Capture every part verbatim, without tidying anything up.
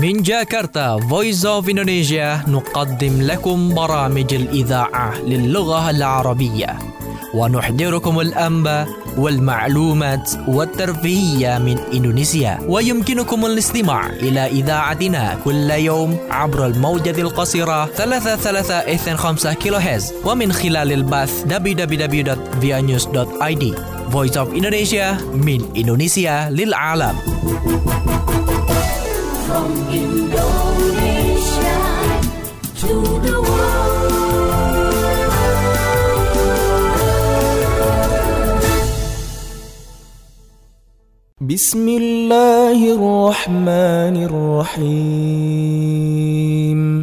من جاكرتا Voice of Indonesia نقدم لكم برامج الإذاعة للغة العربية ونحضركم الأنباء والمعلومات والترفيهية من إندونيسيا. ويمكنكم الاستماع إلى إذاعتنا كل يوم عبر الموجة القصيرة ثلاثة ثلاثة اثنين خمسة كيلو هرتز ومن خلال البث دبليو دبليو دبليو دوت via news دوت آي دي. Voice of Indonesia من إندونيسيا للعالم. From Indonesia to the world. بسم الله الرحمن الرحيم.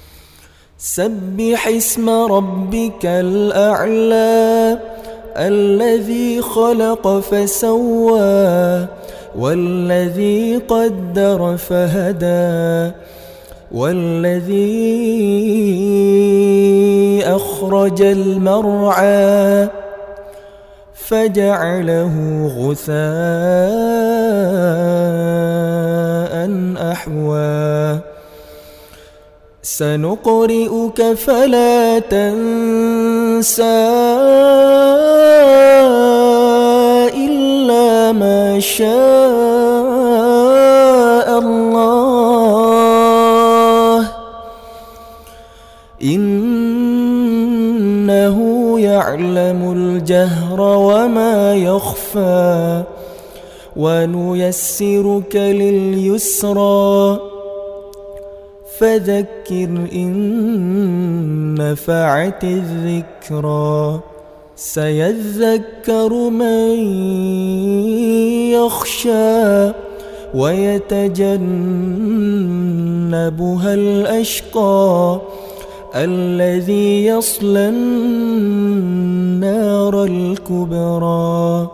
سبح اسم ربك الأعلى الذي خلق فسوى والذي قدر فهدى والذي أخرج المرعى فجعله غثاء أحوى سنقرئك فلا تنسى إلا ما شاء الله إنه يعلم الجهر وما يخفى ونيسرك لليسرى فذكر إن نفعت الذكرى سيذكر من يخشى ويتجنبها الأشقى الذي يصلى النار الكبرى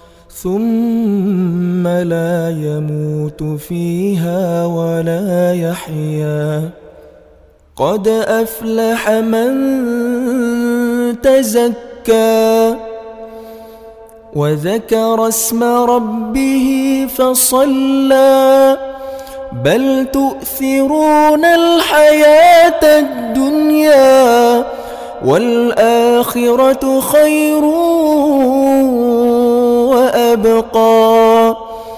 ثم لا يموت فيها ولا يحيا قد أفلح من تزكى وذكر اسم ربه فصلى بل تؤثرون الحياة الدنيا والآخرة خير وأبقى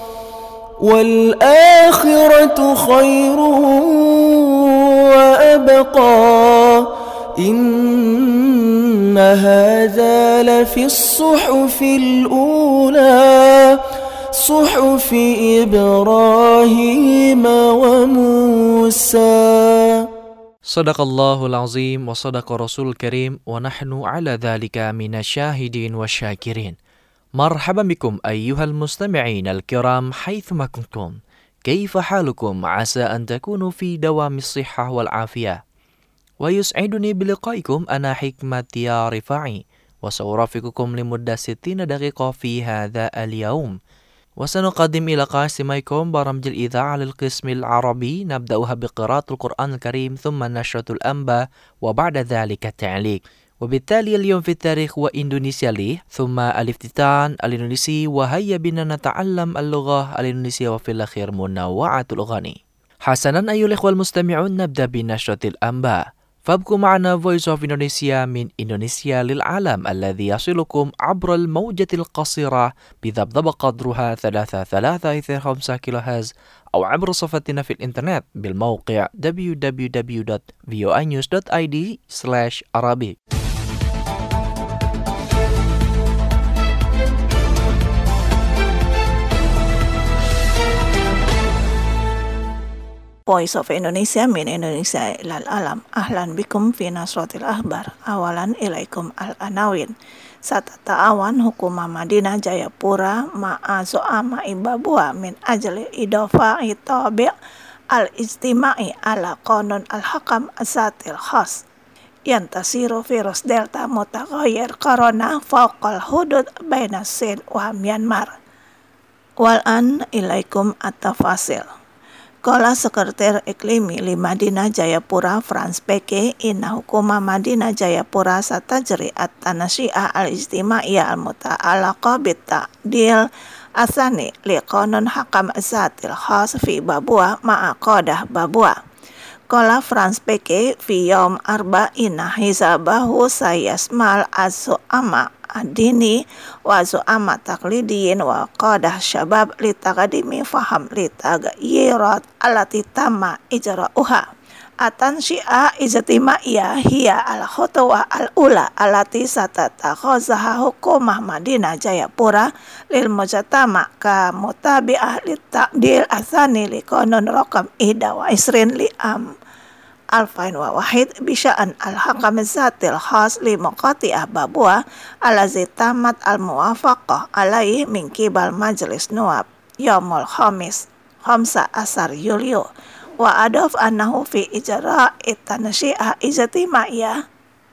والآخرة خير وأبقى إن هذا لفي الصحف الأولى صحف إبراهيم وموسى. صدق الله العظيم وصدق رسول الكريم ونحن على ذلك من الشاهدين والشاكرين. مرحبا بكم أيها المستمعين الكرام حيثما كنتم. كيف حالكم؟ عسى أن تكونوا في دوام الصحة والعافية. ويسعدني بلقائكم أنا حكمة يا رفاعي وسأرافقكم لمدة ستين دقيقة في هذا اليوم وسنقدم إلى قاسميكم برامج الإذاعة للقسم العربي نبدأها بقراءة القرآن الكريم ثم نشرة الأنباء وبعد ذلك التعليق. وبالتالي اليوم في التاريخ وإندونيسيا لي ثم الافتتان الإندونيسي وهيا بنا نتعلم اللغة الإندونيسية وفي الأخير منوعة الأغاني. حسنا أيها الإخوة المستمعون نبدأ بنشرة الأنباء فابقوا معنا Voice of Indonesia من إندونيسيا للعالم الذي يصلكم عبر الموجة القصيرة بذبذب قدرها ثلاثة ثلاثة اثنين خمسة كيلو هرتز أو عبر صفحتنا في الإنترنت بالموقع دبليو دبليو دبليو دوت فيو نيوز دوت آي دي سلاش عربي. Voice of Indonesia min Indonesia ilal alam. Ahlan bikum fi nasratil ahbar. Awalan ilaikum al-anawin. Satata awan hukuma Madinah Jayapura ma'a zo'ama ibabua min ajli idofa'i tabi' al-ijtima'i ala qanun al-hakam asatil khas. Yantasiru virus delta mutaghayyir corona fawqal hudud baina Sin wa Myanmar. Wal'an ilaikum at-tafasil. Kala Sekretär Iklimi li Madinah Jayapura Frans P K inna hukuma Madinah Jayapura satajri at-tanasyi'ah al-ijtimaiyah al-muta'alaqa bit-ta'dil Asani liqanun hakam zatil khas fi Babua ma'a qadah Babua. Qala Franz Peke fi yom arba'ina hisabahu sayasmal az-zu'ama adini wa zu'ama taqlidiyin wa qadah syabab li taqdimi faham li tagayirat alati tamma ijra'uha. Atan syi'a ijtimaiyah hiya al-khutwa al-ula alati satattakhazaha hukumah Madinah Jayapura lil mujtama ka mutabi'ah li ta'dil asani li qanun raqam ihda wa isrin li am alfain wa wahid bisya'an al-hakam zatil khas li muqati'ah Babua alazi tamat al-muwafaqah alaih min kibal majlis nuwab yaumul khamis khamsa asar Yulyo wa adaf annahu fi ijra'i tansyi'ah ijtimaiyah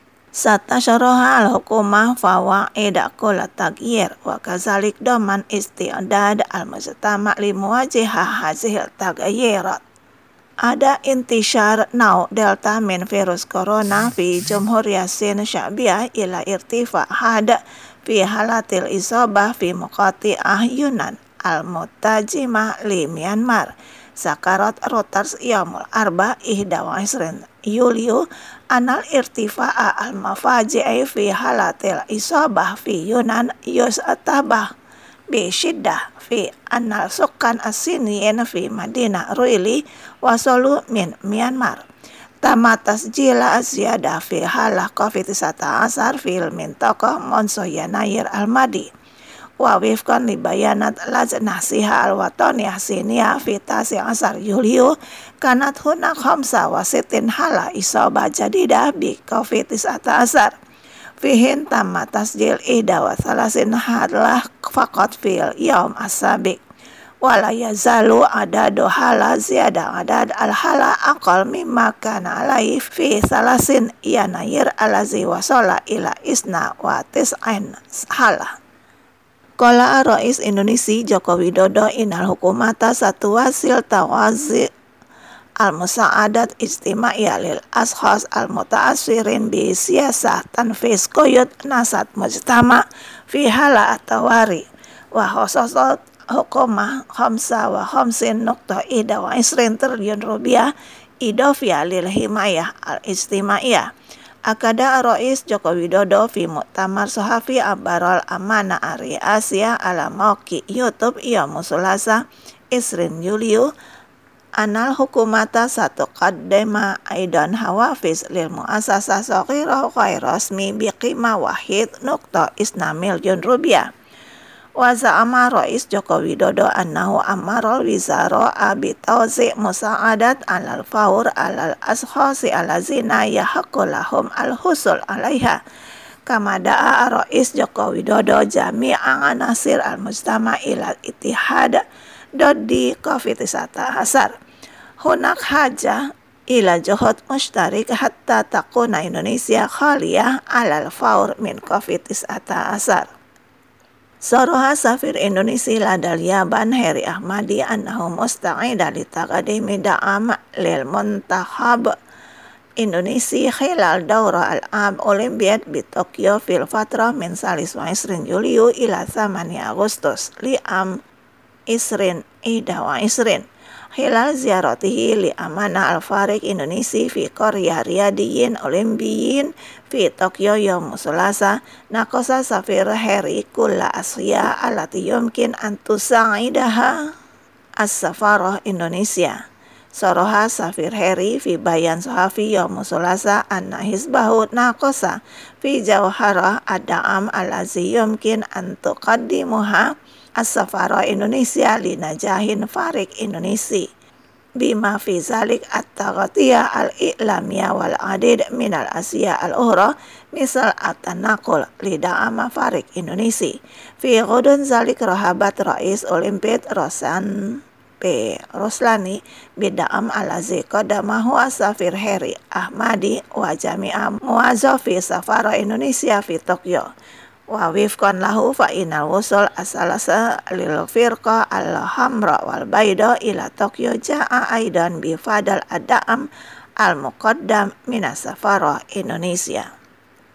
satasyaraha al-hukumah fawaida kulla taghyir wa kazalik daman isti'dad al-mujtama li muwajihah hazihil taghyirat. Ada intishar nau delta min virus corona fi Jumhuriyah Sin Sya'biyah ila irtifa hada fi halatil isabah fi muqati'ah Yunan al-mutajimah li Myanmar. Sakarat Reuters yaumul arba ihda wa isrin Yulyo anal irtifa'a al-mafaji'i fi halatil isabah fi Yunan yus'atabah bi syiddah fi anal sukan asiniyin fi Madinah Ruili wasalu min Myanmar. Tama tasjila ziyada fi halah covid sembilan belas fil mintaqah monso Yanayir al-Madi. Wa wifkan li bayanat lajnah siha al-wataniyah siniyah fi tasi asar Yulyo kanat hunak khamsa wa sitin hala isabah jadidah bi covid sembilan belas fihin tamma tasjil ida wa salasin halah faqat fil yaum asabiq wala yazalu adadu hala ziyada adad al-hala aqal mimma kana alaihi fi salasin Yanayir alazi wasala ila isna wa tis'ain hala. Qala Rais Indonesia Joko Widodo inal hukumata satu wasil tawazi al-musa'adat ijtimaiyah lil ashas al-muta'asirin bi siyasah tanfiz quyud nasat mujtama fi hala atawari wa khososot hukumah khamsa wa khamsin nukta ida wa isrin triliun rupiah idofiyah lil himayah al-ijtimaiyah. Akada Rais Joko Widodo fi Muktamar Sohafi Abarol Amana Ari Asia ala Mauki YouTube yaum Sulasa Isrin Yulyo anal hukumata satu qaddama aidan hawafiz lil muasasah saghira ghair rasmi biqimah wahid nukta isna milyun rupiah. Wa za'ama Rais Joko Widodo annahu amarul wizara abi tawzi' musa'adat alal faur alal ashkhasi alazina yahaqqu lahum al-husul alaiha. Kama da'a Rais Joko Widodo jami'an nasir al-mujtama ila ittihad dodi covid sembilan belas. Hunak haja ila juhud mushtarik hatta takuna Indonesia khaliyah alal faur min covid sembilan belas. Soroha Safir Indonesia ladal Yaban Heri Ahmadi annahu musta'ida li taqdimi da'am lil muntakhab Indonesia khilal daura al-am Olimpiad bi Tokyo fil fatrah min salis wa isrin Yulyo ila thamani Agustus li am isrin ida wa isrin khilal ziaratihi li amana al-farik Indonesia fi Korea riyadiyin olimpiyin fi Tokyo yaum Sulasa nakosa Safir Heri kulla asya alati yumkin antusa'idaha as-safarah Indonesia. Soroha Safir Heri fi bayan sohafi yaum Sulasa anna hizbahu nakosa fi jawharah ad-da'am alazi yumkin antuqaddimuha as-safarah Indonesia li najahin farik Indonesia. Bima fi zalik at-taghtiyah al-i'lamiyah wal adid min al-asya al-ukhra misal at-tanaqul li da'ama farik Indonesia. Fi ghudun zalik rahabat Rais Olimpid Rosan P. Roslani bida'am alazi qadamahu Safir Heri Ahmadi wa jami'a muwazzafi safara Indonesia fi Tokyo. Wa wifqan lahu fa inal wusul asalasa lil firqa al-hamra wal bayda ila Tokyo ja'a aidan bi fadal ada'am al-muqaddam minas safara Indonesia.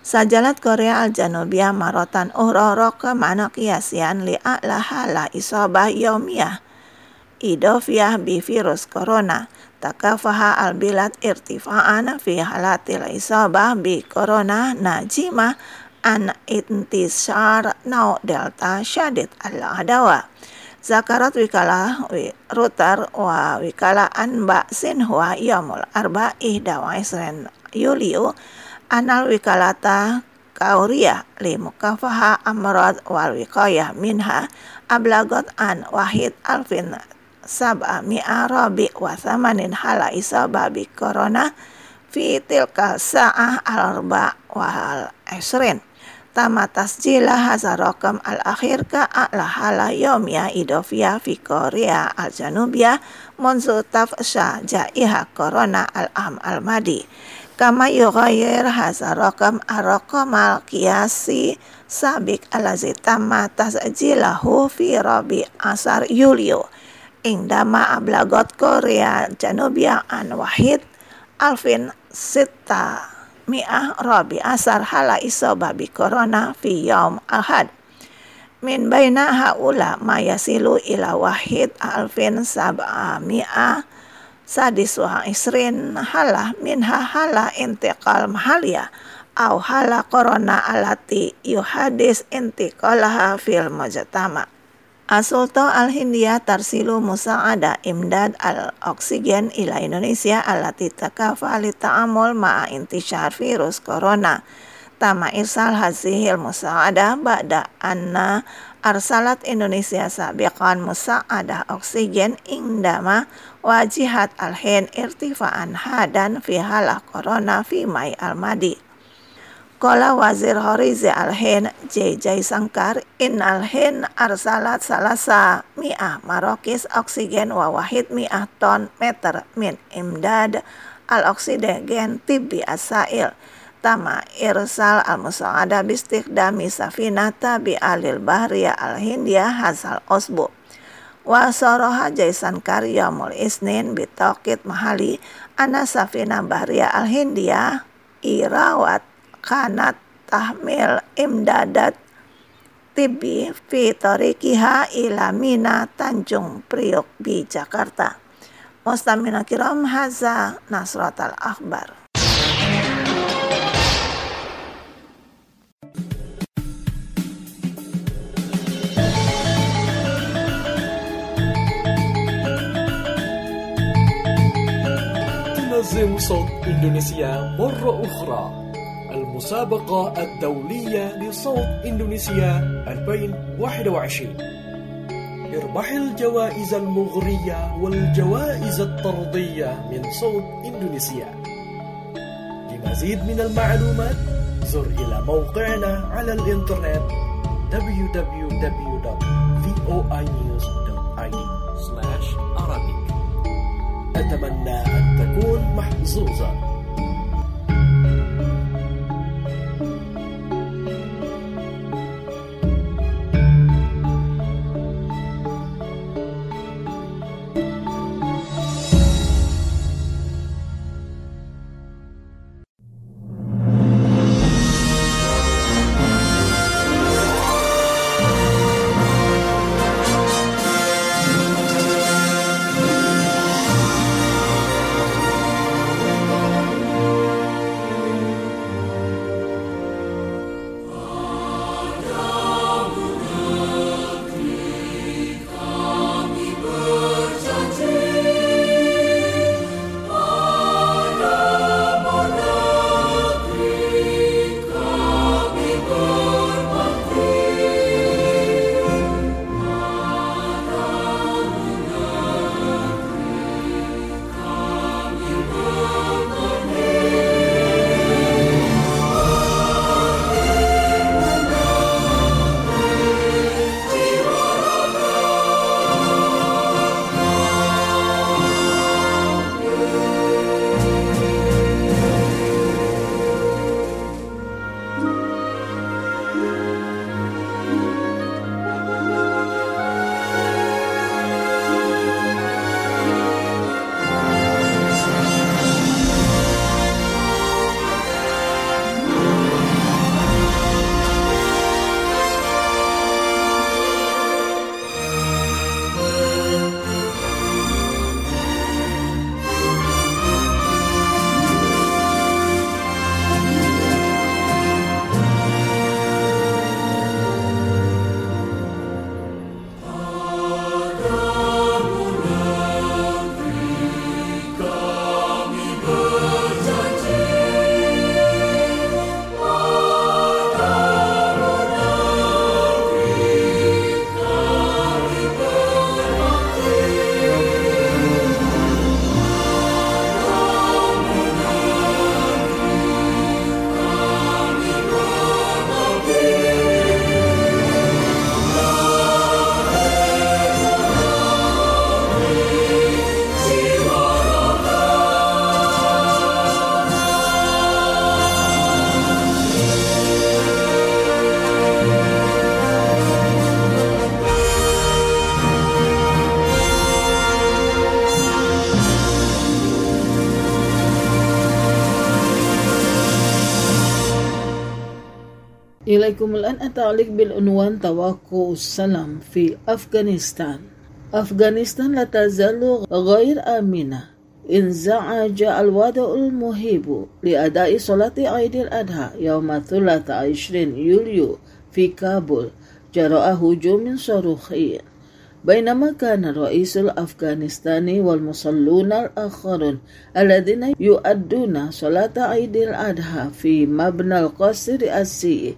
Sajalat Korea Al-Janubiyah marotan uhra roka mana kiasian li'a'laha la isobah yaumiyah idofiyah bi virus corona takafaha al-bilad irtifa'an fi halatil isobah bi corona najimah an intisar nau delta syadid al-adawa. Zakarat wikalah rutar wa wikala anba sinhua yamul arba ihda wa isren yuliu anal wikalata kauria li mukafaha amrad wal wiqayah minha ablagot an wahid alfin sab'a mi'a rabi wa thamanin hala isabah bi corona fi tilka sa'ah al-arba wal isrin tama tasjilah hazar rakam al-akhir ka a'la hala yawmiyah idofiyah fi Korea al-Janubiyah munzu tafsha jaiha corona al-am al-madi kama yughayir hazar rakam ar-rakam al-qiyasi sabik alazi tama tasjilahu fi rabi asar yulio indama ablagot Korea Janubiyah an wahid alfin sita mi'ah rabi asar hala isobah bi corona fi yaum ahad min baina haula ma yasilu ila wahid alfin sab'a mi'ah sadis wa isrin hala minha hala intiqal mahalia au hala corona alati yuhadis intiqalaha fil mujtama. Asulta al-Hindia tarsilu musa'ada imdad al-oksigen ila Indonesia alati takafa li ta'amul ma'a intishar virus corona. Tama irsal hazihil musa'ada ba'da anna arsalat Indonesia sabiqan musa'ada oksigen indama wajihat al-hin irtifa'an hadan fi halah corona fi mai al-madi. Kola Wazir Horizi al-Hin J. Jaisankar in al-Hin arsalat salasa mi'ah marokis oksigen wa wahid mi'ah ton meter min imdad al-oksigen tibbi asail tama irsal al-musa'ada bistikdami safinata bi alil bahriya al-Hindia hazal osbu wa soroha Jaisankar yamul isnin bitokit mahali ana safina bahriya al-Hindia irawat kanat tahmil imdadat tibbi fi tariqiha ila Mina Tanjung Priok bi Jakarta. Mustamina kiram haza Nasratul Akhbar. تنظم صوت إندونيسيا مرة أخرى المسابقة الدولية لصوت إندونيسيا ألفين وواحد وعشرين. اربح الجوائز المغرية والجوائز الطردية من صوت إندونيسيا. لمزيد من المعلومات زر إلى موقعنا على الإنترنت دبليو دبليو دبليو دوت فوي نيوز دوت آي دي سلاش عربي. أتمنى أن تكون محظوظا. إليكم الآن التعليق بالعنوان توقع السلام في أفغانستان. أفغانستان لا تزال غير آمنة. انزعج الوضع المهيب لأداء صلاة عيد الأضحى يوم الثلاثاء عشرين يوليو في كابول جراء هجوم صاروخي، بينما كان الرئيس الأفغانستاني والمصلون الآخرون الذين يؤدون صلاة عيد الأضحى في مبنى القصر الرئاسي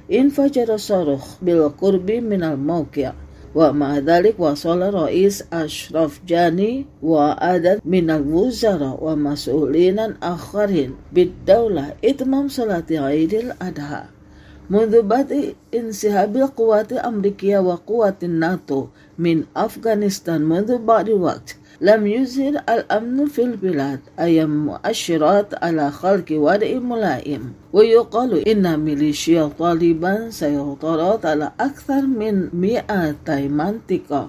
انفجر صاروخ بالقرب من الموقع. ومع ذلك وصل الرئيس أشرف غاني وعدد من الوزراء ومسؤولين آخرين بالدولة إتمام صلاة عيد الأضحى. منذ بدء انسحاب القوات الأمريكية وقوات الناتو من أفغانستان منذ بعض وقت، لم يظهر الأمن في البلاد أي مؤشرات على خلق وضع ملائم. ويقال إن ميليشيا طالبان سيطرت على أكثر من مئتي منطقة،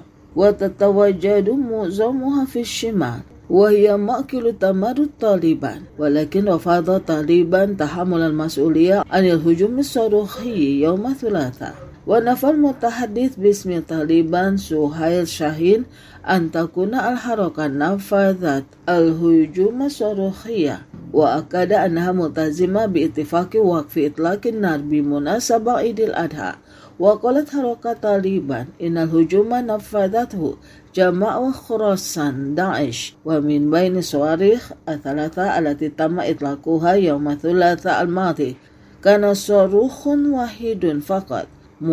وتتواجد معظمها في الشمال، وهي مأكل تمرد طالبان. ولكن رفض طالبان تحمل المسؤولية عن الهجوم الصاروخي يوم الثلاثاء. ونفى المتحدث باسم طالبان سهيل شاهين أن تكون الحركة نفذت الهجوم الصاروخي، وأكد أنها ملتزمة باتفاق وقف إطلاق النار بمناسبة عيد الأضحى. وقالت حركة طالبان إن الهجوم نفذته جماعة خراسان داعش، ومن بين الصواريخ الثلاثة التي تم إطلاقها يوم الثلاثاء الماضي كان صاروخ واحد فقط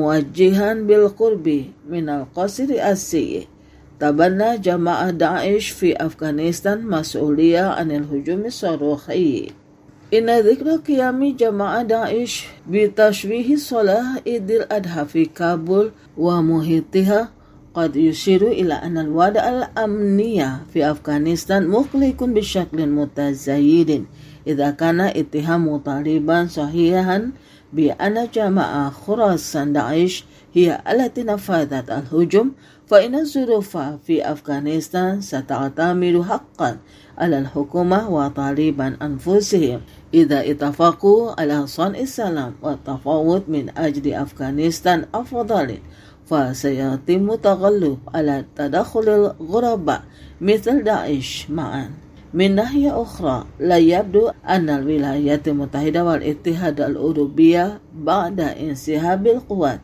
موجها بالقرب من القصر الرئاسي. تبنى جماعة داعش في أفغانستان مسؤولية عن الهجوم الصاروخي. إن ذكر قيام جماعة داعش بتشويه صلاة عيد الأضحى في كابول ومحيطها قد يشير إلى أن الوضع الأمني في أفغانستان مقلق بشكل متزايد. إذا كان اتهام طالبان صحيحا بأن جماعة خراسان داعش هي التي نفذت الهجوم، فإن الظروف في أفغانستان ستعتمد حقا على الحكومة وطالبان أنفسهم. إذا اتفقوا على صنع السلام والتفاوض من أجل أفغانستان أفضل، فسيتم التغلب على تدخل الغرباء مثل داعش معا. من ناحية أخرى، لا يبدو أن الولايات المتحدة والاتحاد الأوروبي بعد انسحاب القوات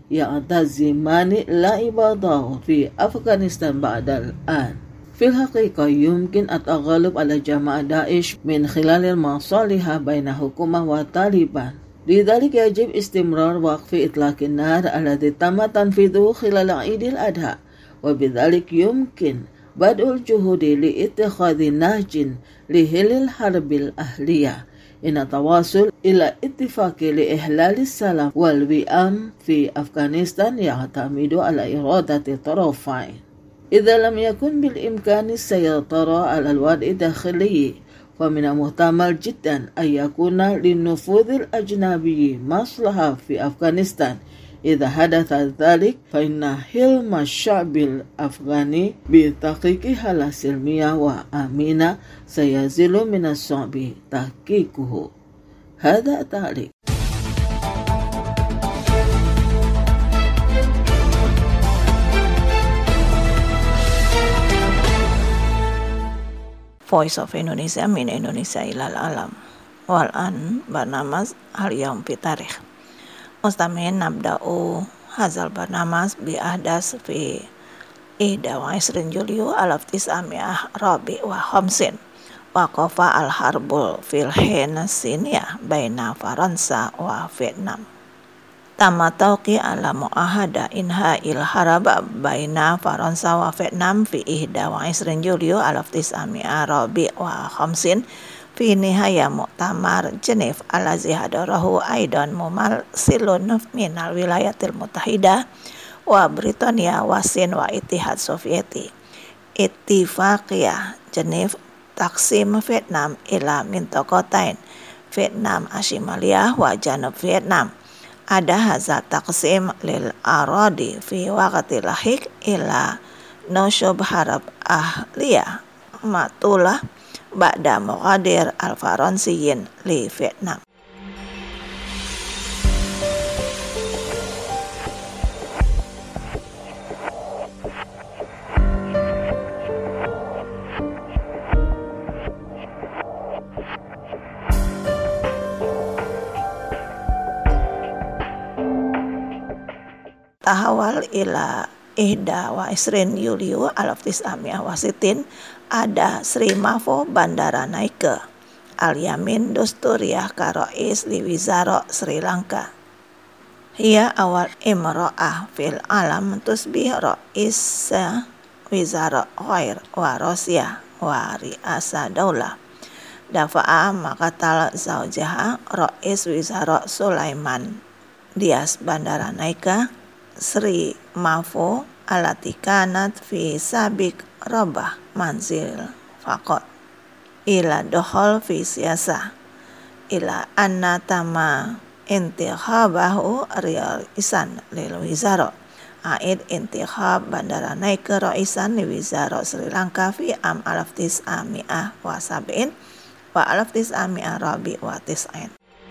يعتزمان لعب دور في أفغانستان بعد الآن. في الحقيقة يمكن التغلب على جماعة داعش من خلال المصالح بين حكومة وطالبان. لذلك يجب استمرار وقف إطلاق النار الذي تم تنفيذه خلال عيد الأضحى، وبذلك يمكن بدء الجهود لاتخاذ نهج لحل الحرب الأهلية. إن التواصل إلى اتفاق لإحلال السلام والوئام في أفغانستان يعتمد على إرادة الطرفين. إذا لم يكن بالإمكان السيطرة على الوضع الداخلي، فمن المحتمل جدا أن يكون للنفوذ الأجنبي مصلحة في أفغانستان. إذا حدث ذلك، فإن حلم الشعب الأفغاني بتحقيق حالة سلمية وآمنة سيزيل من الصعب تحقيقه. هذا تعليق. Voice of Indonesia min Indonesia ilal alam. Wal'an barnamas al-yawm fi tarikh. Mustamin nabda'u hazal barnamas bi ahdas fi ihda wa isrin Julio alaf tis'ami'ah rabi wa khamsin. Waqafa al-harbul fil Hinasiniyah baina Faransa wa Vietnam. Tama tauqi ala mu'ahada inha il haraba baina Faransa wa Vietnam fi ihda wa isrin Julio alaf tis'ami'ah rabi wa khamsin fi nihaya mu'tamar Geneva alazi hadarahu aidan mumal silun minal wilayatil mutahidah wa Britania wa Sin wa Ittihad Sovieti. Ittifaqiyah Geneva taksim Vietnam ila mintokotain Vietnam Ashimaliyah wa Janub Vietnam. Ada hazat taksim lil aradi fi waqti lahik ila noshub harab ahliyah matulah ba'da muqadir al-Faransiyin li Vietnam. tahawal ila ihda wa isrin Yuliu alaf tis'amiyah wasitin ada Sri Mafo Bandara Naike Al-Yamin Dusturiyah Karois di Wizara Sri Lanka. Hiya awal imro'ah fil alam tusbih ro'isa Wizara Khair wa Rosyah wa Riasa Daulah. Dafa'a makatal zaujaha Rois Wizara Sulaiman Dias Bandara Naika Sri Mafo alati kanat fi sabik robah manzil fakot ila dohol fi siasa ila anna tama intikhabahu riyal isan lil wizara aid intikhab Bandara Naika roisan li wizara Sri Lanka fi am alaf tis'ami'ah wa sab'in wa alaf tis'ami'ah rabi wa tis'ain.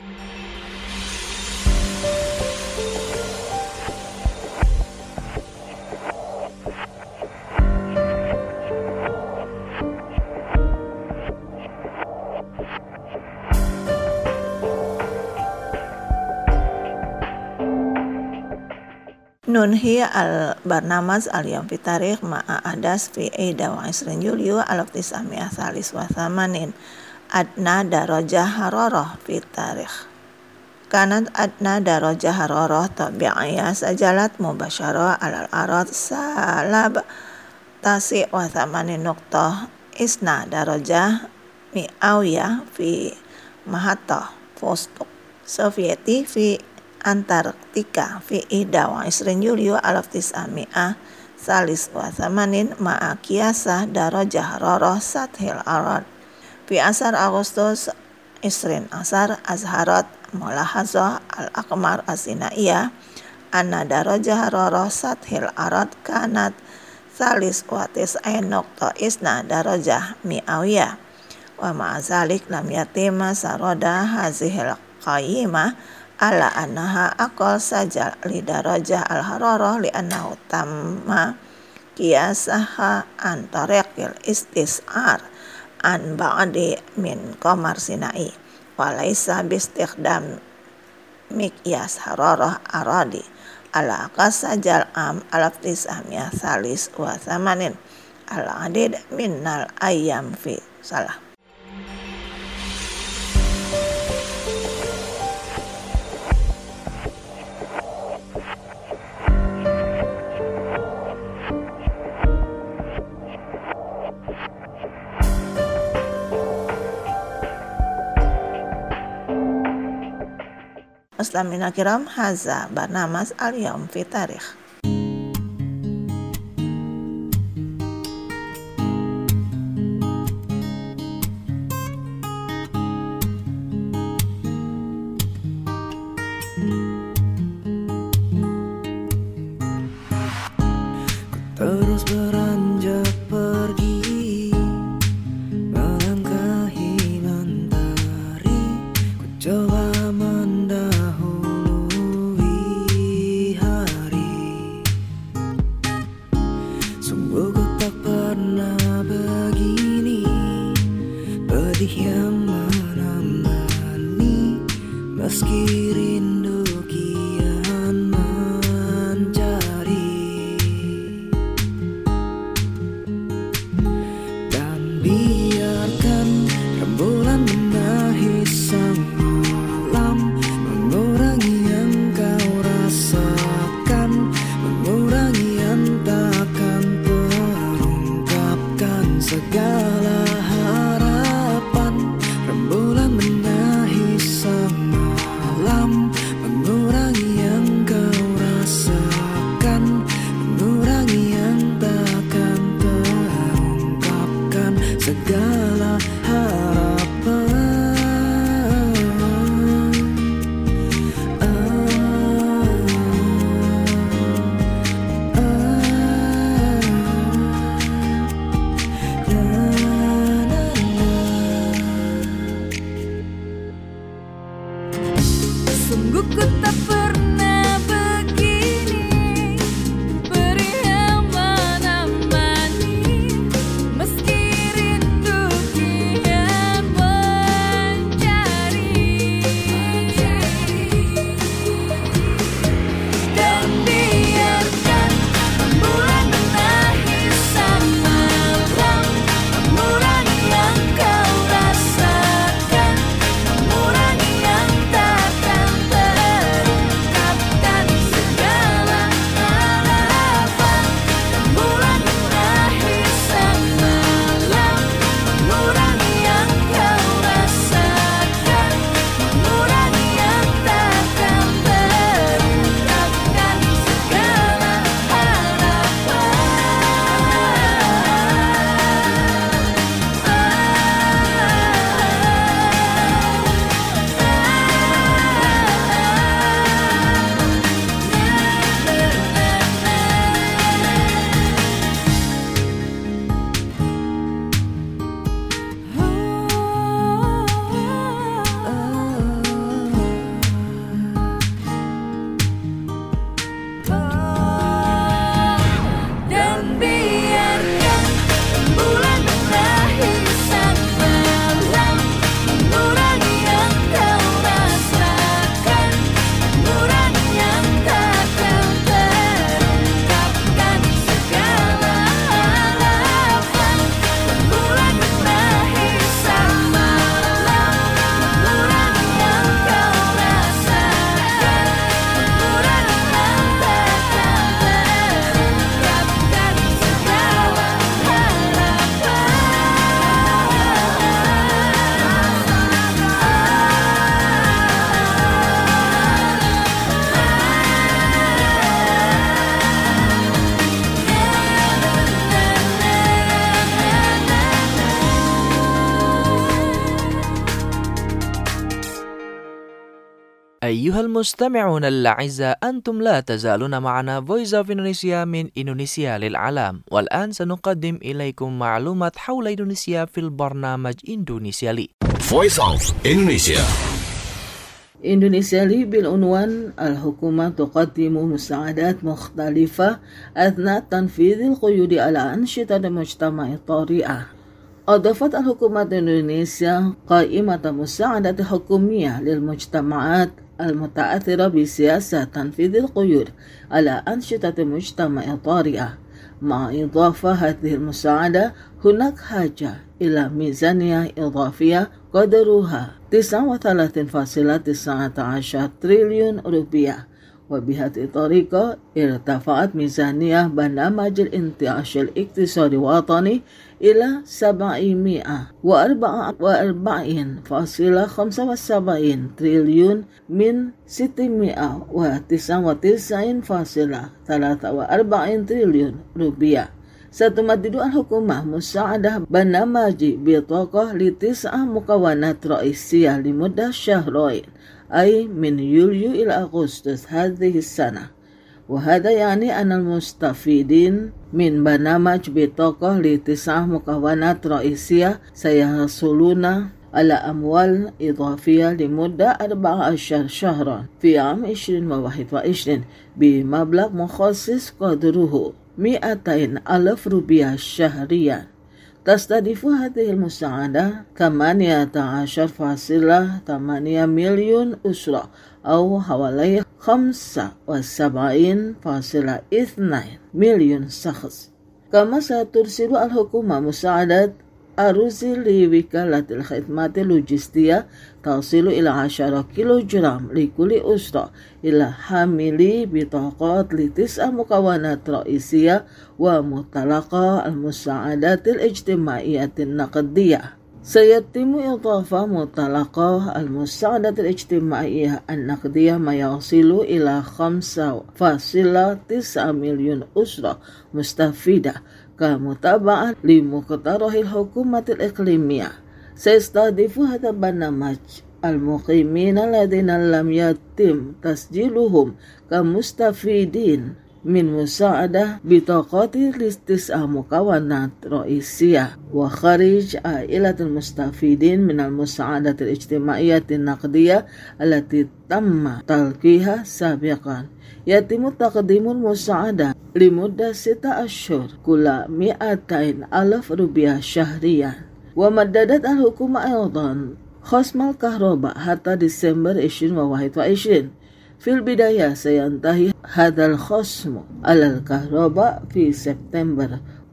Nun hiya al-barnamaj al-yawm fi tarikh ma'a adas fi ihda wa isrin Yuliu alaf tis'amiyah salis wa thamanin adna darajah hararah fi tarikh. Kanat adna darajah hararah tabi'iyah sajalat mubasyarah alal arad salab tasi wa thamanin nuqtah isna darajah mi'awiyah fi mahatta Vostok Sovieti fi Antarktika fi ihda wa isrin Yuliu alaf tis'amiyah salis wa thamanin ma'a kiasah darajah hararah sathil arad fi asar Agustus isrin asar azharat mulahazah al-akmar as-sinaiyah anna darajah hararah sathil arad kanat salis wa tis'ain nuqta isna darajah mi'awiyah wa ma'azalik lam yatima saroda hazihil qayyimah ala annaha aqal saja li darajah al-hararah li annahu tamma kiasaha an tariqil istis'ar an ba'di min qamar sinai wa laisa bistikhdam mikyas hararah aradi ala aqas sajal am alaf tis'amiyah salis wa thamanin al-adid minnal ayyam fi salah. Muslimina kiram haza barnamaj al-yawm fi tarikh. Terus beranjak pergi melangkahi lantari, ku coba mendahului hari. أيها المستمعون الأعزاء أنتم لا تزالون معنا Voice of Indonesia من إندونيسيا للعالم والآن سنقدم إليكم معلومات حول إندونيسيا في البرنامج إندونيسيا لي Voice of Indonesia. إندونيسيا لي بالعنوان الحكومة تقدم مساعدات مختلفة أثناء تنفيذ القيود على أنشطة المجتمع الطارئة. أضافت الحكومة إندونيسيا قائمة مساعدة حكومية للمجتمعات المتأثرة بسياسة تنفيذ القيود على أنشطة المجتمع الطارئة. مع إضافة هذه المساعدة هناك حاجة إلى ميزانية إضافية قدرها تسعة وثلاثين فاصلة تسعة عشر تريليون روبيا. وبهذه الطريقة ارتفعت ميزانية برنامج الانتعاش الاقتصادي الوطني إلى سبعمائة وأربعة وأربعين فاصلة خمسة وسبعين تريليون من ستمائة وتسعة وتسعين فاصلة ثلاثة وأربعين تريليون روبيا. ستمدد الحكومة مساعدة برنامج بطاقة لتسع مكونات رئيسية لمدة شهرين، أي من يوليو إلى أغسطس هذه السنة. وهذا يعني أن المستفيدين من برنامج بطاقة لتسع مكونات رئيسية سيحصلون على أموال إضافية لمدة أربعة عشر شهرا في عام ألفين وواحد وعشرين بمبلغ مخصص قدره مئتين ألف روبيا شهريا. تستهدف هذه المساعدة ثمانية عشر فاصلة ثمانية مليون أسرة أو حوالي خمسة وسبعين فاصلة اثنين مليون شخص. كما سترسل الحكومة مساعدة أرز لوكالة الخدمات اللوجستية تصل إلى عشرة كيلوغرام لكل أسرة إلى حاملي بطاقات لتسع مكونات رئيسية ومطلقة المساعدات الاجتماعية النقدية. سيتم إضافة مطلقة المساعدة الاجتماعية النقدية ما يصل إلى خمسة فاصلة تسعة مليون أسرة مستفيدة كمتابعة لمقترح الحكومة الإقليمية. سيستهدف هذا البرنامج المقيمين الذين لم يتم تسجيلهم كمستفيدين من مساعدة بطاقات لتسع مكونات رئيسية وخارج عائلة المستفيدين من المساعدة الاجتماعية النقدية التي تم تلقيها سابقا. يتم تقديم المساعدة لمدة ستة أشهر كل مئتين ألف روبيا شهريا. ومددت الحكومة أيضا خصم الكهرباء حتى ديسمبر ألفين وواحد وعشرين. في البداية سينتهي هذا الخصم على الكهرباء في سبتمبر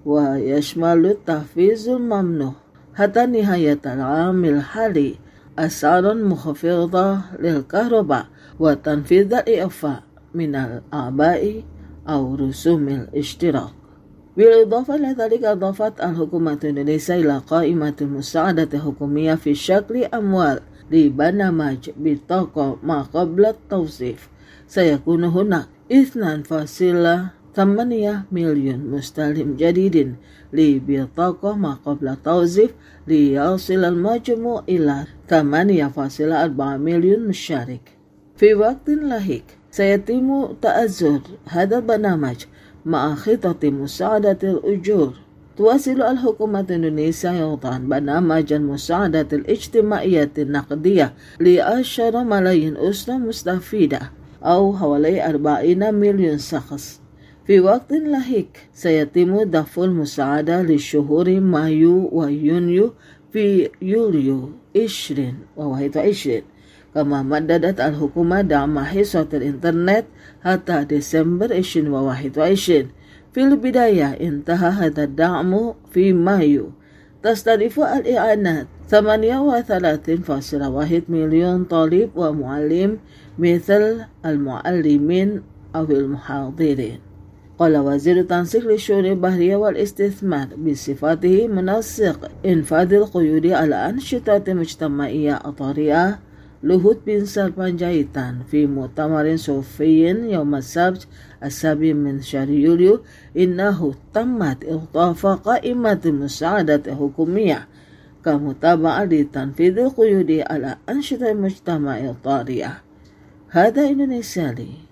ويشمل التحفيز الممنوح حتى نهاية العام الحالي، أسعار مخفضة للكهرباء وتنفيذ الإعفاء من الأعباء أو رسوم الاشتراك. بالإضافة إلى ذلك أضافت الحكومة إندونيسيا إلى قائمة المساعدة الحكومية في شكل أموال لبرنامج بطاقة ما قبل التوظيف. سيكون هناك اثنين فاصلة ثمانية مليون مستلم جديد لبطاقة ما قبل التوظيف ليصل المجموع إلى ثمانية فاصلة أربعة مليون مشارك. في وقت لاحق سيتم تأزر هذا البرنامج مع خطة مساعدة الأجور. تواصل الحكومة إندونيسيا أيضا برنامج المساعدة الاجتماعية النقدية لعشرة ملايين أسرة مستفيدة أو حوالي أربعين مليون شخص. في وقت لاحق سيتم دفع المساعدة لشهور مايو ويونيو في يوليو ألفين وواحد وعشرين. كما مددت الحكومة دعم حصة الإنترنت حتى ديسمبر ألفين وواحد وعشرين. في البداية انتهى هذا الدعم في مايو. تستهدف الإعانات ثمانية وثلاثين فاصلة واحد مليون طالب ومعلم مثل المعلمين أو المحاضرين. قال وزير التنسيق للشؤون البحرية والاستثمار بصفته منسق إنفاذ القيود على أنشطة مجتمعية طارئة لوهوت بنسار بانجايتان في مؤتمر صحفي يوم السبت السابع من شهر يوليو إنه تمت إضافة قائمة المساعدة الحكومية كمتابعة لتنفيذ القيود على أنشطة المجتمع الطارئة. Hada Indonesia li.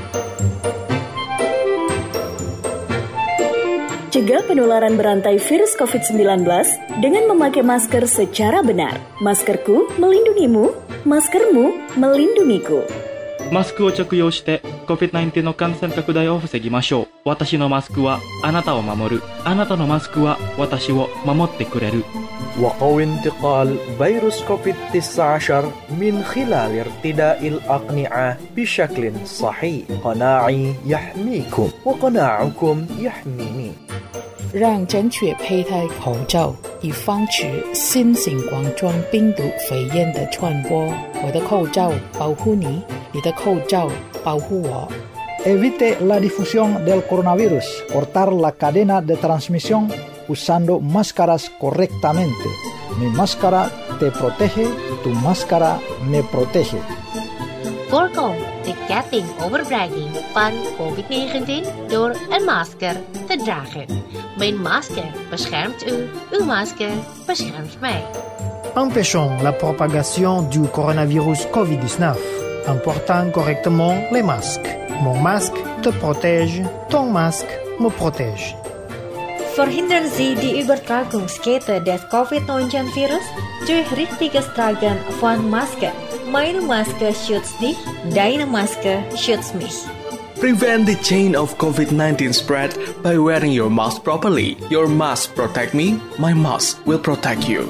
Cegah penularan berantai virus covid sembilan belas dengan memakai masker secara benar. Maskerku melindungimu, maskermu melindungiku. マスクを着用して コビッドナインティーン の感染拡大を防ぎましょう。私のマスクはあなたを守る。あなたのマスクは私を守ってくれる。 وقوي انتقال فيروس كوفيد تسعة عشر من خلال ارتداء الأقنعة بشكل صحيح. قناعي يحميكم وقناعكم يحميني. 让正确佩戴口罩，以防止新型冠状病毒肺炎的传播。我的口罩保护你，你的口罩保护我。 Evite la difusión del coronavirus, cortar la cadena de transmisión usando máscaras correctamente. Mi máscara te protege, tu máscara me protege. Voorkom de ketting overbregging van covid negentien door een masker te dragen. Mijn masker beschermt u, uw masker beschermt mij. Empêchons la propagation du coronavirus covid dix-neuf en portant correctement les masques. Mon masque te protège, ton masque me protège. Verhindern Sie die Übertragungskette des covid neunzehn virus durch richtiges Tragen von Maske. Meine Maske schützt dich, deine Maske schützt mich. Prevent the chain of covid nineteen spread by wearing your mask properly. Your mask protect me, my mask will protect you.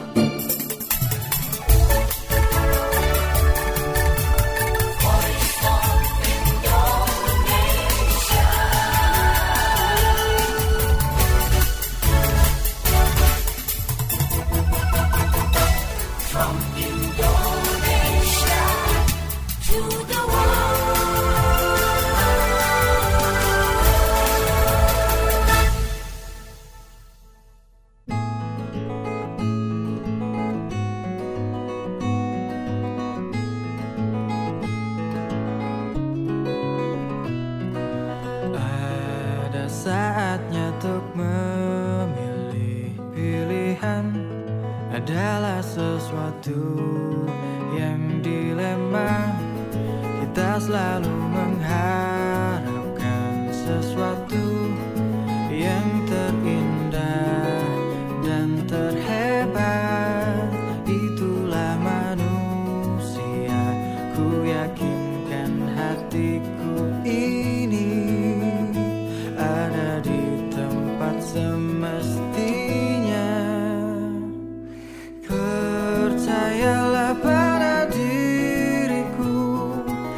Saatnya untuk memilih. Pilihan adalah sesuatu yang dilema. Kita selalu mengharapkan sesuatu yang terindah dan terhebat. Itulah manusia. Ku yakinkan hatiku ini ada di tempat semestinya. Percayalah pada diriku,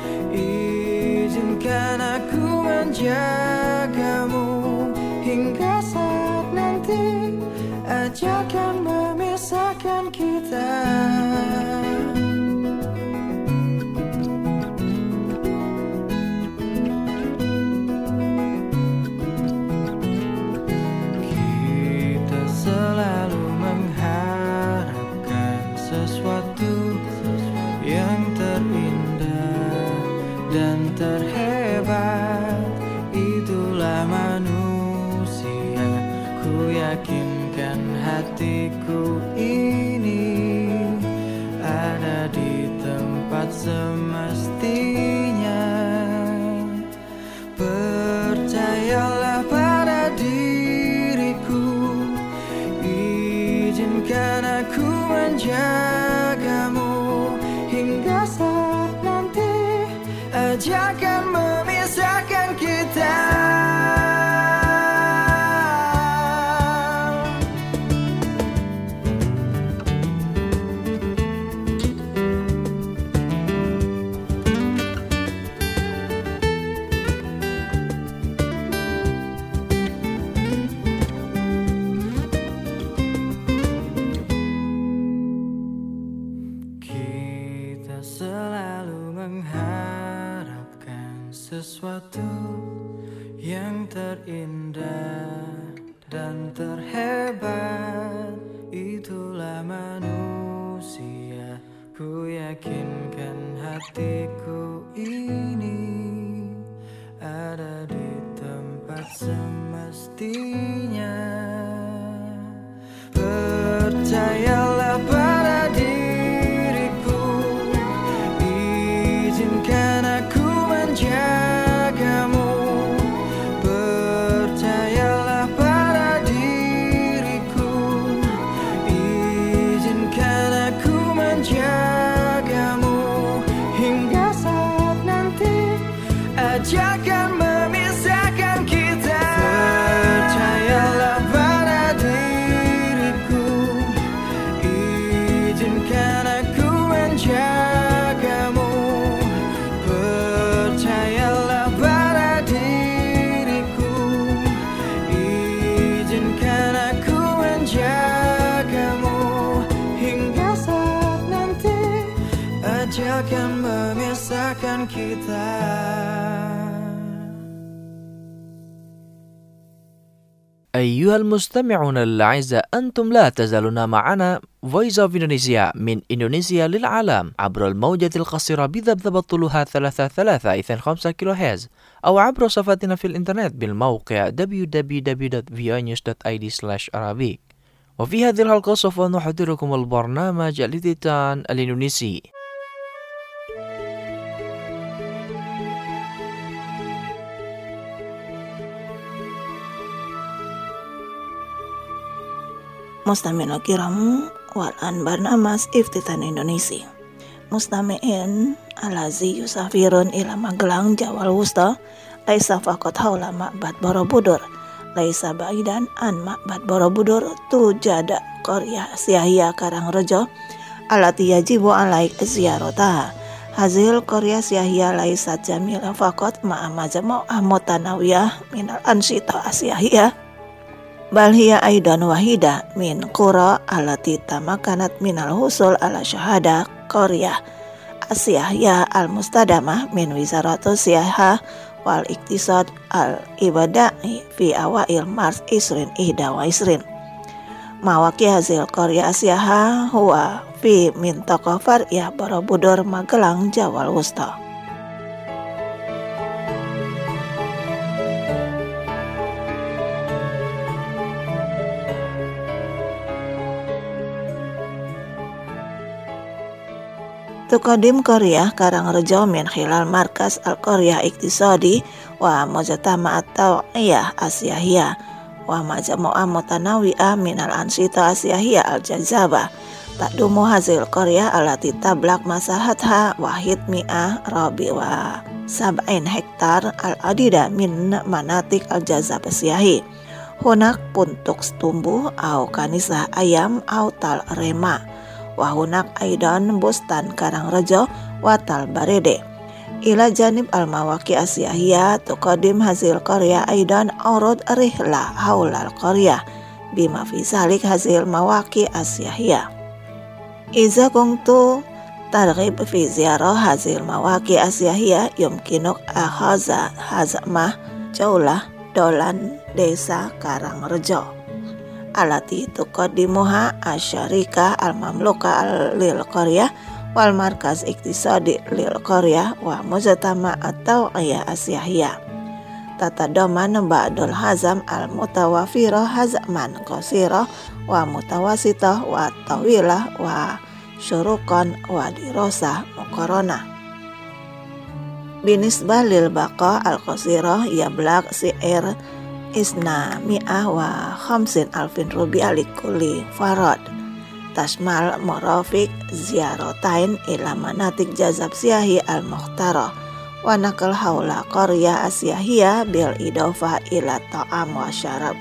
izinkan aku menjagamu hingga saat nanti ajakan memisahkan kita. Dan terhebat, itulah manusia. Ku yakinkan hatiku ini ada di tempat semestinya. Percayalah pada diriku, izinkan aku menjagamu hingga saat nanti ajakan memisahkan kita. Kita selalu mengharapkan sesuatu yang terindah dan terhebat. Itulah manusia. Ku yakinkan hatiku ini ada di tempat semestinya. Percayalah pada diriku, izinkan aku kita. أيها المستمعون الأعزاء، أنتم لا تزالون معنا Voice of Indonesia من إندونيسيا للعالم عبر الموجة القصيرة بذبذب طولها ثلاثة ثلاثة اثنين خمسة كيلو هرتز، أو عبر صفحتنا في الإنترنت بالموقع دبليو دبليو دبليو دوت في او نيوز دوت اي دي سلاش arabic. وفي هذه الحلقة سوف نحضركم البرنامج الإذاعي الإندونيسي. Mustami'in kiram wal an barnamas iftitan Indonesia. Mustami'in alazi yusafirun ila Magelang Jawal Wusta, laisa faqat haula Ma'bad Borobudur, laisa ba'idan an Ma'bad Borobudur tujada qaryah Siahiyah Karangrejo alati yajibu alaik ziyarataha. Hazil qaryah Siahiyah laisa jamila faqat ma'a majmu'ah mutanawiyah minal ansita Siahiyah, bal hiya aidan wahida min qura allati tamakanat minal husul ala syahada qaryah Siahiyah al-mustadamah min wizaratu siyahah wal iktisad al-ibada'i fi awail mars isrin ihda wa isrin. Mawaki hasil qaryah Siahah huwa fi mintaqa far'iyah Borobudur Magelang Jawal Wusta. Tuqadim qaryah Karangrejo min khilal markas al-qaryah iktisadi wa mujtama' at-taw'iyah Siahiyah wa majmu'ah mutanawi'ah min al-ansita Siahiyah al-jazabah. Takdumu hasil qaryah alati tablak masahatha wahid mi'ah rabi wa sab'in hektar al-adida min manatik al-jazabah Siahi. Hunak puntuk tumbuh au kanisah ayam au tal rema. Wahunak aidan bustan Karangrejo watal barede. Ila janib al-mawaki Siahiyah tuqadim hasil qaryah aidan urud rihla haulal qaryah bima fi salik hasil mawaki Siahiyah. Iza kuntu targhib fi ziarah hasil mawaki Siahiyah yumkinuk akhaza hazmah jaulah dolan desa Karangrejo alati tuqaddimuha asyarika al-mamluka lil qaryah wal markaz iktisadi lil qaryah wa mujtama' at-taw'iyah Siahiyah. Tatadaman ba'dul hazam al-mutawafirah hazman qasirah wa mutawasitah wa tawilah wa syurukan wa dirasah muqaranah. Binisbah lil baqa al-qasirah yablaq si'ir isna mi'ah wa khamsin alfin rupiah likulli farad. Tasmal murafiq ziaratain ila manatik jazab Siahi al-mukhtarah wa nakal haula qaryah Siahiyah bil idofa ila ta'am wa syarab.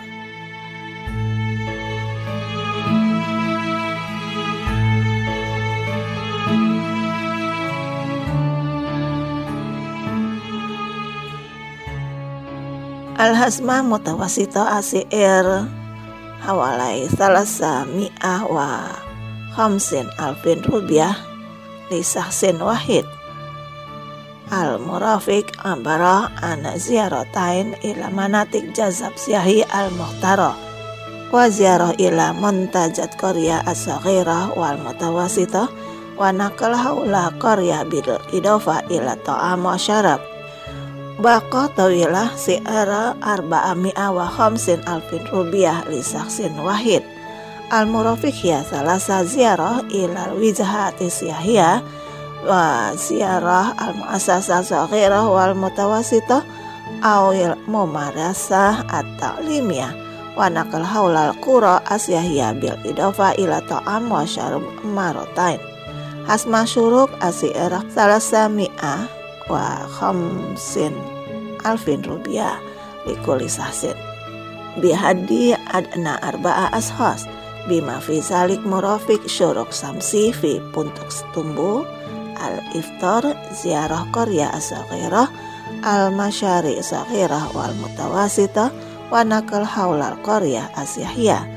Al-hasmah mutawasita asi'ir hawalai salasa mi'ah wa khamsin alfin rupiah lisahsin wahid. Al-murafiq ambara an ziaratain ila manatik jazab Siahi al-mukhtarah wa ziarah ila muntajat qaryah as-saghirah wal mutawasitah wa nakal haula qaryah bil idofa ila ta'am wa syarab. Baqa tawilah si'ara arba'a mi'a wa khamsin alfin rupiah lisaksin wahid. Al-murafiq hiya salasa ziarah ilal wijahati Siahiyah wa ziarah al-mu'assasah saghirah wal mutawasitah awil mumarasah at-ta'limiyah wa nakal haulal qura Siahiyah bil idofa ila ta'am wa syarub marotain. Hasma syuruk asi'irah salasa mi'ah wa khamsin alfin rupiah likuli sahsin bihadi adna arba'a ashas bima fi zalik murafiq syuruk samsi fi puntuk tumbuh al-iftar ziarah qaryah as-saghirah al-masyari saghirah wal mutawasitah wa nakal haulal qaryah Siahiyah.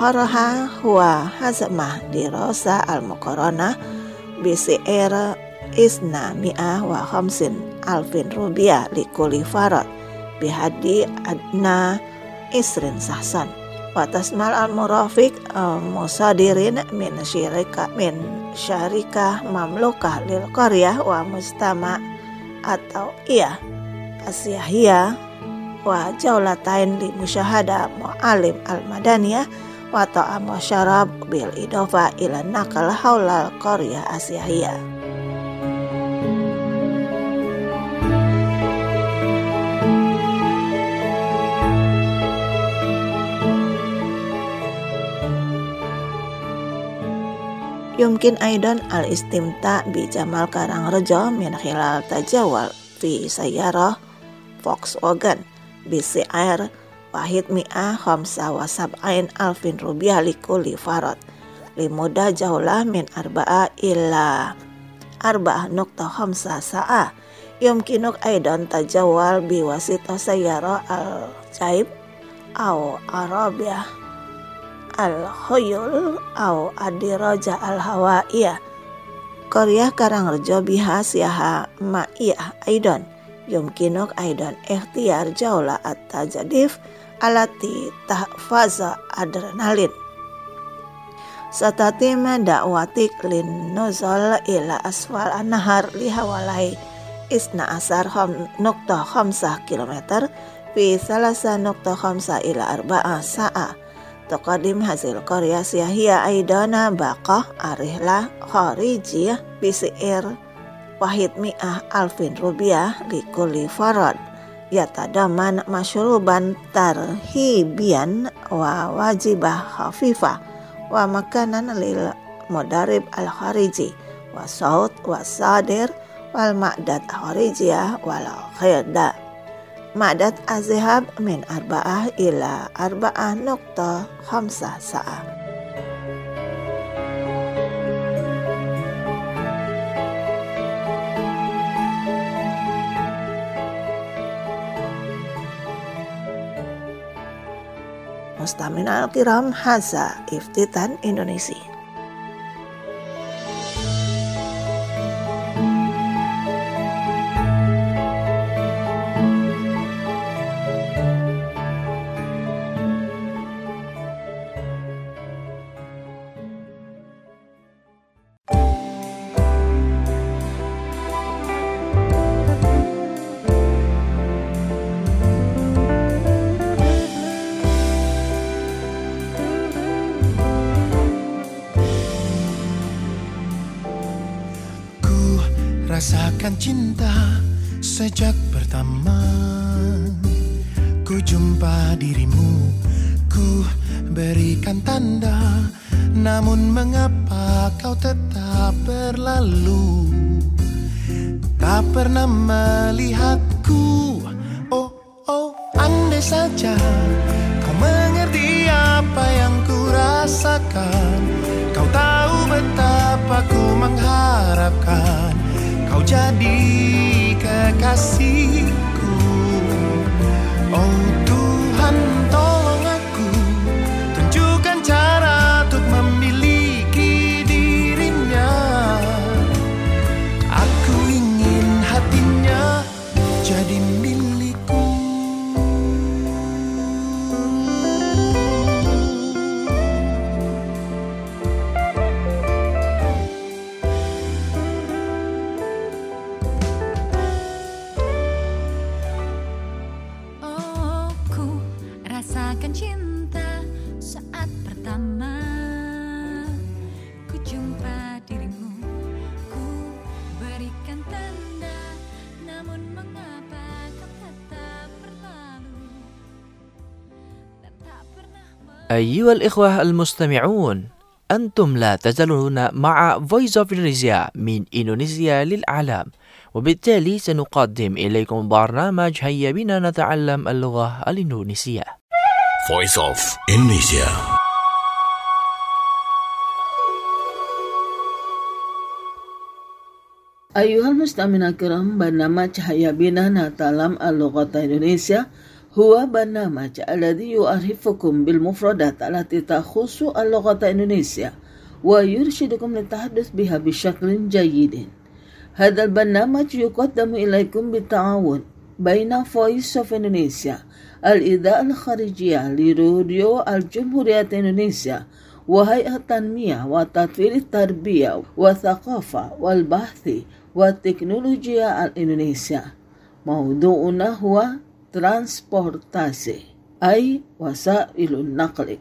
Akharaha huwa hazmah dirasa al-muqaranah bisi'ir isna mi'ah wa khamsin alfin rupiah likuli farad bihadi adna isrin sahsan wa tasmal al-murafiq musadirin min syirika min syarikah mamlukah lil qaryah wa mustama atau iya asyahiyah wa jaulatain li musyahada mu'alim al-madaniyah wa ta'am wa syarab bil idofa ila nakal haulal qaryah asyahiyah. Yumkin aidan al-istimta bi Jamal Karangrejo min khilal tajawal fi sayyarah Volkswagen B C R wahid mi'ah khamsa wa sab'ain alfin rupiah likuli farad limudah jaulah min arba'a ila arba'ah nukta khamsa sa'ah yumkinuk aidan tajawal bi wasita sayyarah al-jaib au arabiyah al-khuyul au adiraja al-hawaiyah Qaryah Karangrejo biha siyaha ma'iyah aidan yumkinuk aidan ikhtiyar jaula at-tajadif alati tahfaza adrenalin satatima da'watik lin nuzul ila asfal an-nahar lihawalai isna asar nukta khamsah kilometer fi salasa nukta khamsah ila arba'ah sa'ah taqadim hasil qaryah siyahiyah aidana baqah arihlah kharijiyah bisi'ir wahid mi'ah alfin rupiah likuli farad yatadaman masyruban tarhibian wa wajibah khafifah wa makanan lil mudarib al khariji wa saut wa sadir wal ma'dad kharijiyah wal khirda ma'dad azhab min arba'ah ila arba'ah nukta khamsah sa'ah. Mustamin al-kiram haza iftitan Indonesia. Rasakan cinta sejak pertama ku jumpa dirimu, ku berikan tanda, namun mengapa kau tetap berlalu, tak pernah melihatku. Oh oh, andai saja kau mengerti apa yang ku rasakan, kau tahu betapa ku mengharapkan kau jadi kekasihku. Oh Tuhan, tolong aku, tunjukkan cara untuk memiliki dirinya. Aku ingin hatinya jadi milikku. أيها الإخوة المستمعون، أنتم لا تزالون مع Voice of Indonesia من إندونيسيا للعالم، وبالتالي سنقدم إليكم برنامج هيا بنا نتعلم اللغة الإندونيسية. Voice of Indonesia. Ayuhal mustamina kiram, barnamaj Haya Bina Natalam Al-Lughata Indonesia huwa barnamaj alladhi yu'arifukum bil mufradat allati takhusu al-lughata Indonesia wa yurshidukum litahadduts biha bishaklin jayyidin. هذا البرنامج يقدم إليكم بالتعاون بين Voice of Indonesia الإذاعة الخارجية لراديو الجمهورية إندونيسيا وهيئة التنمية وتطوير التربية والثقافة والبحث والتكنولوجيا الإندونيسيا. موضوعنا هو transportasi أي وسائل النقل.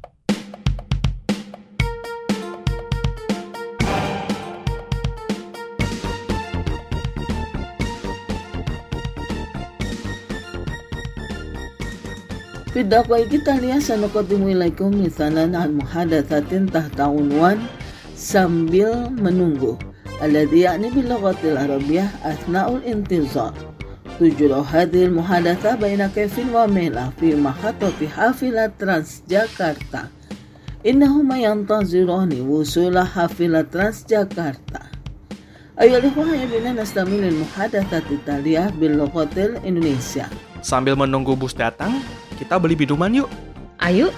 في الدقائق التالية سنقدم إليكم مثالا عن محادثة تحت عنوان sambil menunggu الذي يعني باللغة العربية أثناء الانتظار. تجرى هذه المحادثة بين كيفن وميلا في محطة حافلة ترانس جاكرتا. إنهما ينتظران وصول حافلة ترانس جاكرتا. أيها الإخوة بنا نستمع للمحادثة التالية باللغة الإندونيسية. Sambil menunggu bus datang, kita beli minuman yuk. Ayo.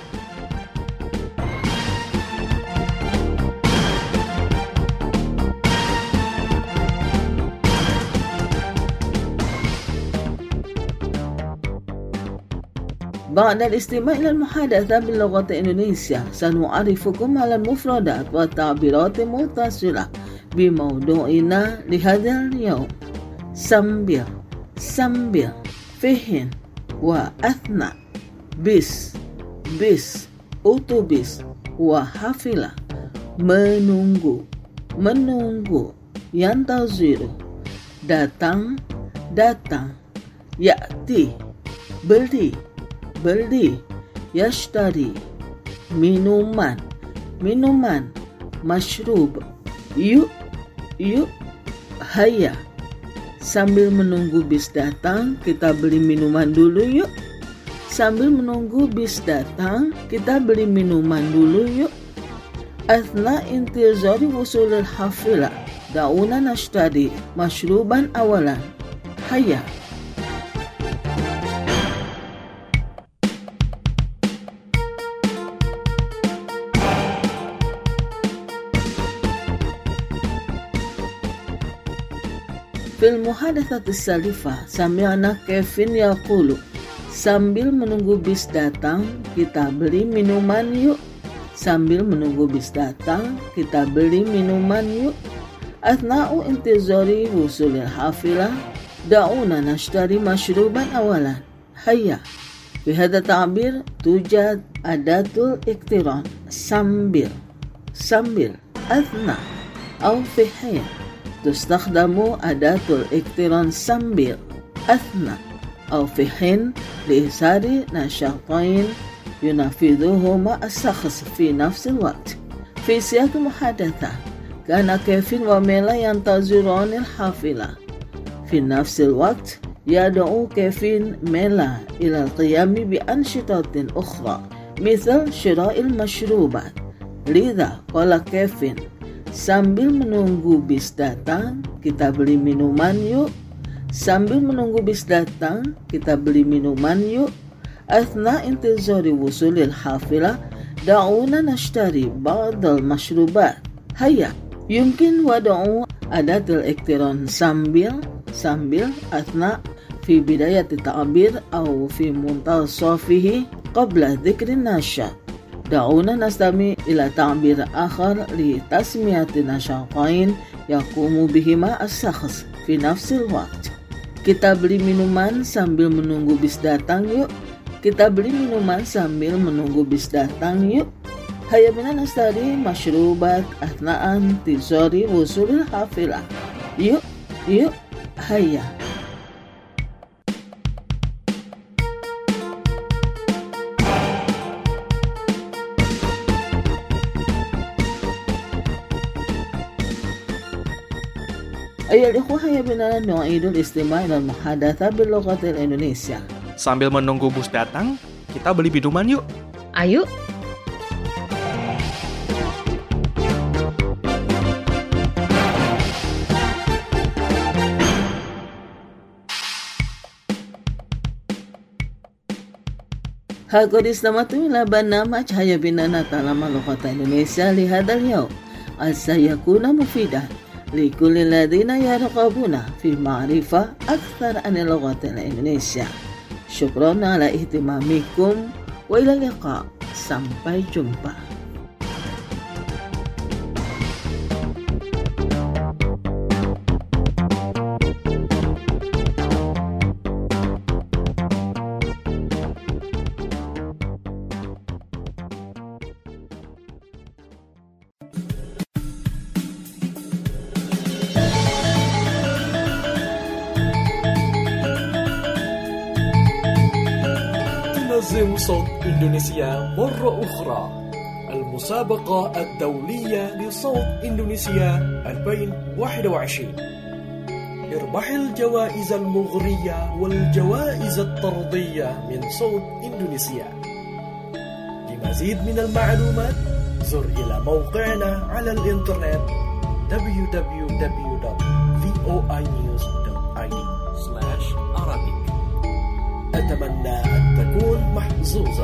بعد الاستماع إلى المحادثة باللغة الإندونيسية سنعرفكم على المفردات والتعبيرات المتصلة بموضوعنا لهذا اليوم. sambil sambil fihin wa athna bis bis otobus wa hafila menunggu menunggu yantaziru datang datang ya'ti beli beli yashtari minuman minuman mashrub yuk yuk haya. Sambil menunggu bis datang, kita beli minuman dulu yuk. Sambil menunggu bis datang, kita beli minuman dulu yuk. Athna intizari wusulil hafila, dauna nashtari mashruban awalan. Haya. في المحادثة السالفة سمعنا كيفن يقول sambil menunggu bis datang kita beli minuman yuk. Sambil menunggu bis datang kita beli minuman yuk. أثناء انتظار وصول الحافلة دعونا نشتري مشروبا أولا. هيا. في هذا التعبير توجد أداة الاقتران sambil sambil أثناء أو في حين. تستخدم أداة الاقتران sambil أثناء أو في حين لإظهار نشاطين ينفذهما الشخص في نفس الوقت. في سياق المحادثة كان كيفن وميلا ينتظران الحافلة. في نفس الوقت يدعو كيفن ميلا إلى القيام بأنشطة أخرى مثل شراء المشروبات. لذا قال كيفن sambil menunggu bis datang, kita beli minuman yuk. Sambil menunggu bis datang, kita beli minuman yuk. Athna intizari wusulil hafilah, da'una nashtari ba'dal mashrubat. Haya. Yumkin wada'u adatul iktiran sambil, sambil, athna, fi bidayat ta'abir, au fi muntasafihi, qabla dhikrin nasyat. دعونا نستمع إلى تعبير آخر لتسمية نشاطين يقوم بهما الشخص في نفس الوقت. Kita beli minuman sambil menunggu bis datang yuk. Kita beli minuman sambil menunggu bis datang yuk. Haya bina nastari mashrubat athna'an tizari wusulil hafilah. Yuk, yuk, haya. أيها الإخوة هيا بنا نعيد الاستماع إلى المحادثة باللغة الإندونيسية. Sambil menunggu bus datang, kita beli minuman yuk. Ayo. قد استمعتم إلى برنامج هيا بنا نتعلم اللغة الإندونيسية لهذا اليوم. عسى يكون مفيدا. لكل الذين يرغبون في معرفة أكثر عن اللغة الإنجليزية. شكرا على اهتمامكم وإلى اللقاء. Sampai jumpa. تنظم صوت إندونيسيا مرة أخرى المسابقة الدولية لصوت إندونيسيا ألفين وواحد وعشرين. اربح الجوائز المغرية والجوائز الطردية من صوت إندونيسيا. لمزيد من المعلومات زر إلى موقعنا على الإنترنت دبليو دبليو دبليو دوت فوي نيوز دوت آي دي سلاش عربي. أتمنى أن تكون محظوظا.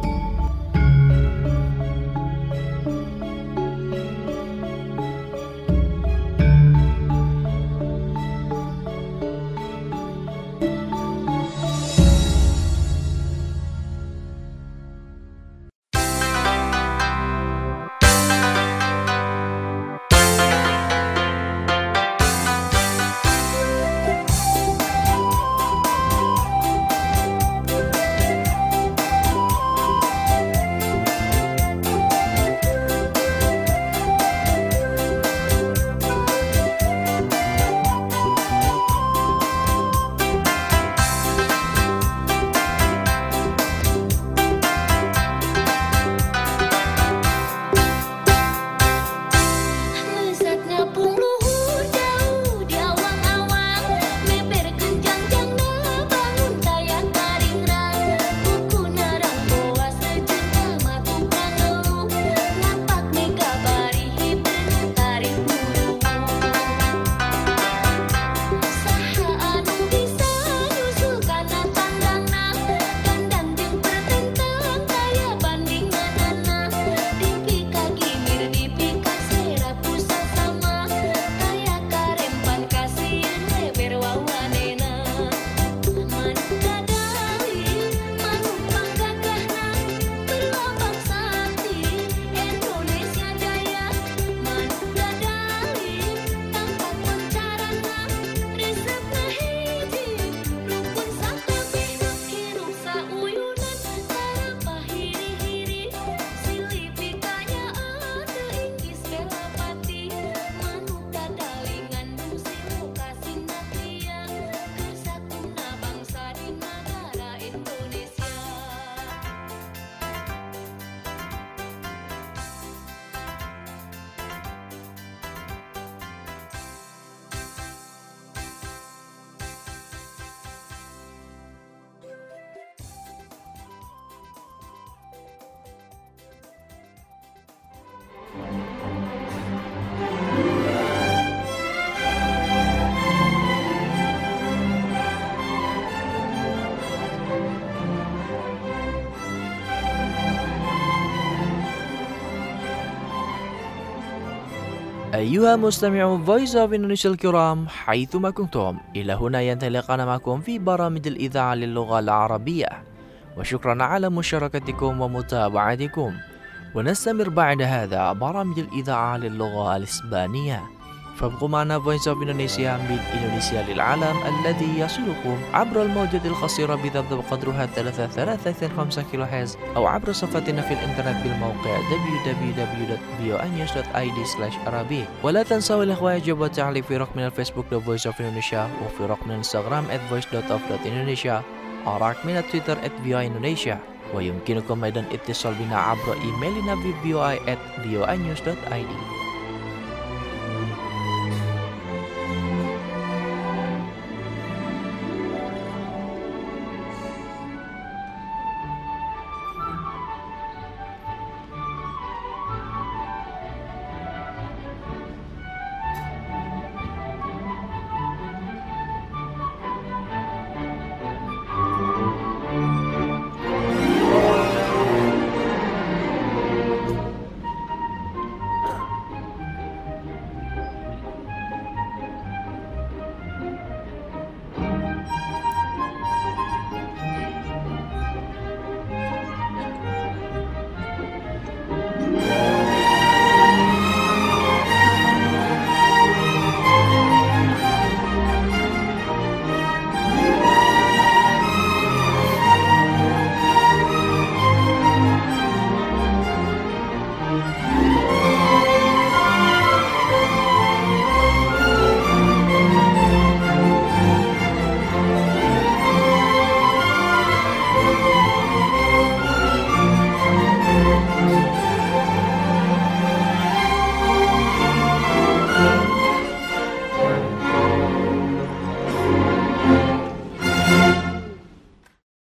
أيها مستمعو Voice of Indonesia الكرام حيثما كنتم، إلى هنا ينطلقنا معكم في برامج الإذاعة للغة العربية، وشكرا على مشاركتكم ومتابعتكم. ونستمر بعد هذا برامج الإذاعة للغة الإسبانية، فابقوا معنا Voice of Indonesia من إندونيسيا للعالم الذي يصلكم عبر الموجات القصيرة بضبط قدرها ثلاثة ثلاثة خمسة كيلو هرتز، أو عبر صفحتنا في الإنترنت بالموقع دبليو دبليو دبليو دوت فوي نيوز دوت آي دي سلاش عربي. ولا تنسوا الإخوة يجب التعليق في رقمنا الفيسبوك The Voice of Indonesia، وفي رقمنا الانستغرام at voice دوت اوف دوت indonesia، ورقمنا تويتر at فوي indonesia. ويمكنكم أيضا اتصال بنا عبر إيميلنا في فوي at فوي نيوز دوت آي دي.